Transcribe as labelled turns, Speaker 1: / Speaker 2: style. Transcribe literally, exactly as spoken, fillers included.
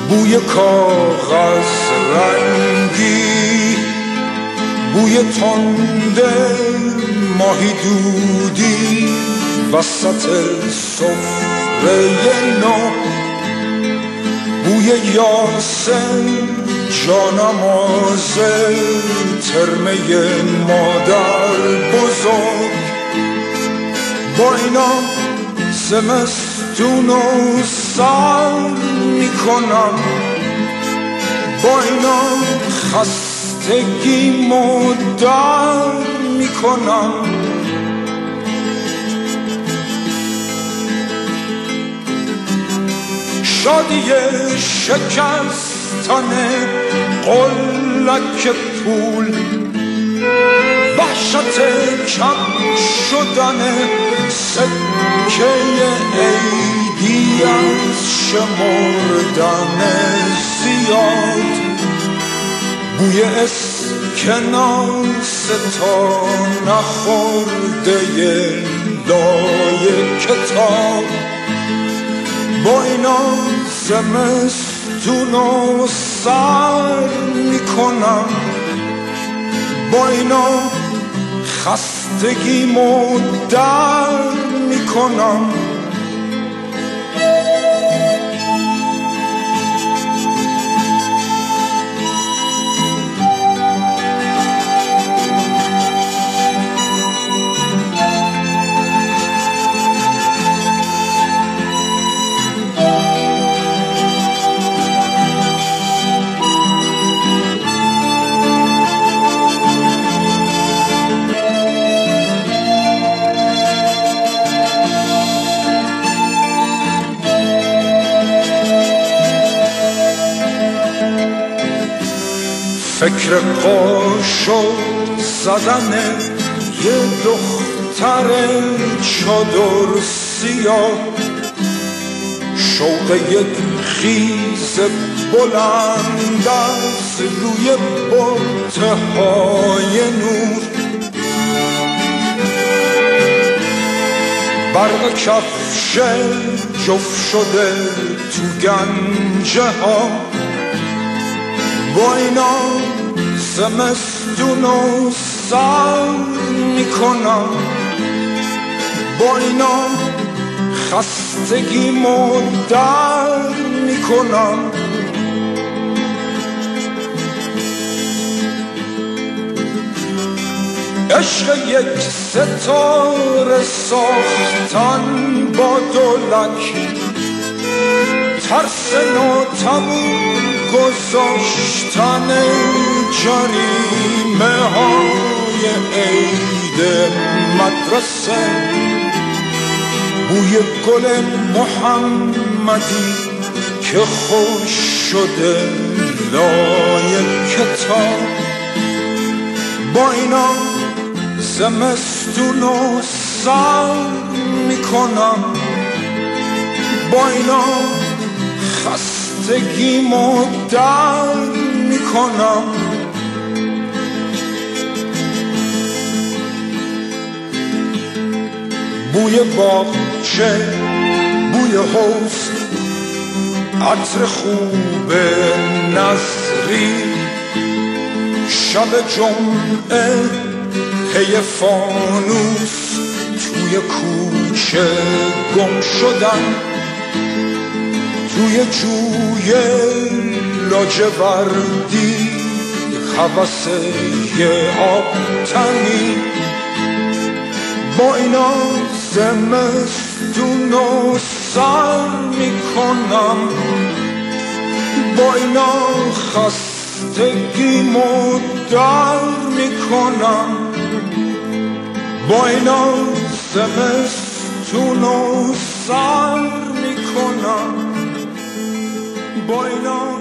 Speaker 1: بوی کاغذ رنگی، بوی تنده ماهی دودی وسط سفره نو، بوی یاسم جانماز ترمه مادر بزرگ. با اینا زمستونو سر میکنم، با اینا خستگیمو در میکنم. شادی شکستن قلک پول، وحشت کم شدن سکه عیدی از شمردن زیاد، بوی اسکناس تا نخورده لای کتاب. با اینا زمستونو سر میکنم، با اینا خستگیمو در میکنم. فکر قاشو زدن یه دختر چادر سیاه، شوق یک خیز بلند از روی بطه های نور، برق کفش جفت شده تو گنجه ها. با اینا زمستونو سر میکنم، با اینا خستگیمو در میکنم. عشق یک ستاره ساختن با دولک، ترس ناتموم گذاشتن جریمه های عید مدرسه، بوی گل محمدی که خوش شده لای کتاب. با اینا زمستونو سر میکنم، با اینا خستگیمو در میکنم. بوی باغچه، بوی حوض، عطر خوب نظری، شب جمعه پی فانوس توی کوچه گم شدن، توی جوی لاجوردی هوس یه آبتنی. با اینا زمستونو سر میکنم، با اینا خستگیمو در میکنم، با اینا زمستونو سر میکنم، با اینا